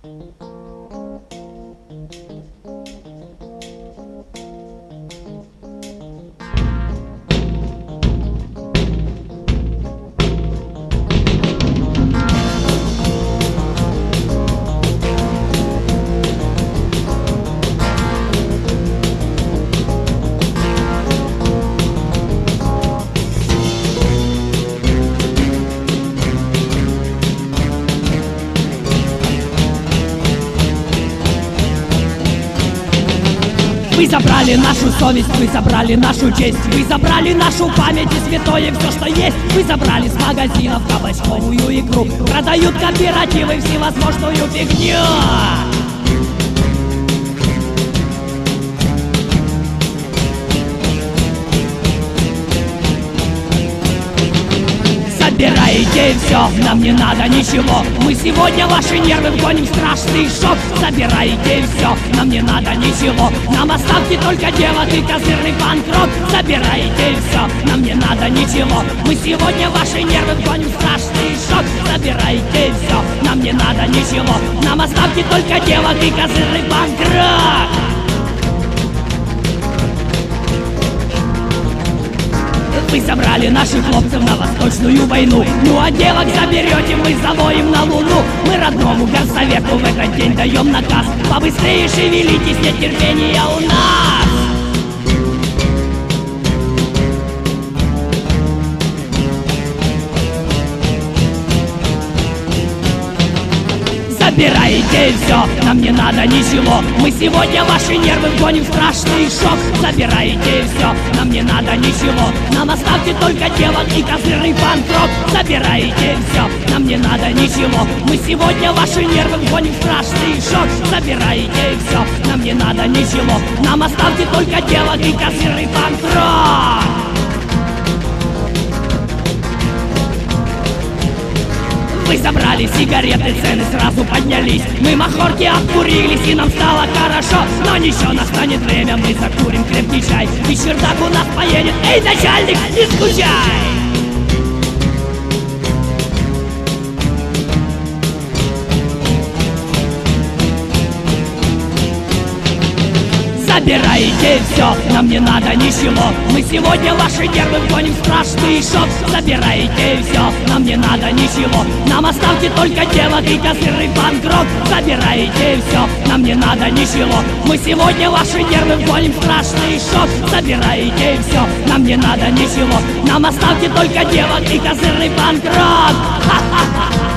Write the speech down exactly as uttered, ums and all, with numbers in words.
Вы забрали нашу совесть, вы забрали нашу честь, вы забрали нашу память и святое все, что есть. Вы забрали с магазинов кабачковую икру, продают кооперативы всевозможную фигню. Забираете все, нам не надо ничего. Мы сегодня ваши нервы вгоним в страшный шок. Забираете все, нам не надо ничего. Нам оставьте только девок и козырный панк-рок. Забираете все, нам не надо ничего. Мы сегодня ваши нервы вгоним в страшный шок. Забирайте все, нам не надо ничего. Нам оставьте только девок и козырный панк-рок. Вы забрали наших хлопцев на восточную войну. Ну а девок заберете, мы завоем на луну. Мы родному горсовету в этот день даем наказ: побыстрее шевелитесь, нет терпения у нас. Забираете все, нам не надо ничего. Мы сегодня ваши нервы вгоним в страшный шок. Забираете все, нам не надо ничего. Нам оставьте только девок и козырный панк-рок. Забираете все, нам не надо ничего. Мы сегодня ваши нервы вгоним в страшный шок. Забираете все, нам не надо ничего. Нам оставьте только девок и козырный панк-рок. Вы забрали сигареты, цены сразу поднялись. Мы махорки обкурились и нам стало хорошо. Но ничего, настанет время, мы закурим крепкий чай. И чердак у нас поедет, эй, начальник, не скучай! Забираете все, нам не надо ничего. Мы сегодня ваши нервы вгоним в страшный шок. Забираете все, нам не надо ничего. Нам оставьте только девок и козырный панк-рок. Забираете все, нам не надо ничего. Мы сегодня ваши нервы вгоним в страшный шок. Забираете все, нам не надо ничего. Нам оставьте только девок и козырный панк-рок. Ха-ха-ха.